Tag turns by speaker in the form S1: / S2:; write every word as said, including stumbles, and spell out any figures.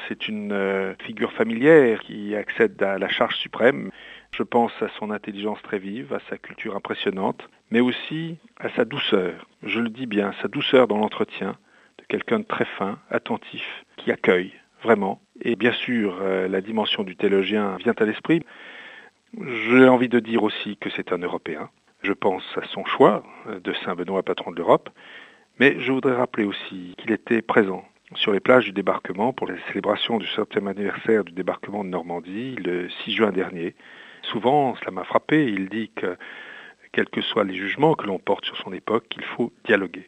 S1: C'est une euh, figure familière qui accède à la charge suprême. Je pense à son intelligence très vive, à sa culture impressionnante, mais aussi à sa douceur. Je le dis bien, sa douceur dans l'entretien, de quelqu'un de très fin, attentif, qui accueille, vraiment. Et bien sûr, euh, la dimension du théologien vient à l'esprit. J'ai envie de dire aussi que c'est un Européen. Je pense à son choix de Saint Benoît, patron de l'Europe, mais je voudrais rappeler aussi qu'il était présent sur les plages du débarquement pour les célébrations du centième anniversaire du débarquement de Normandie le six juin dernier. Souvent, cela m'a frappé, il dit que, quels que soient les jugements que l'on porte sur son époque, il faut dialoguer.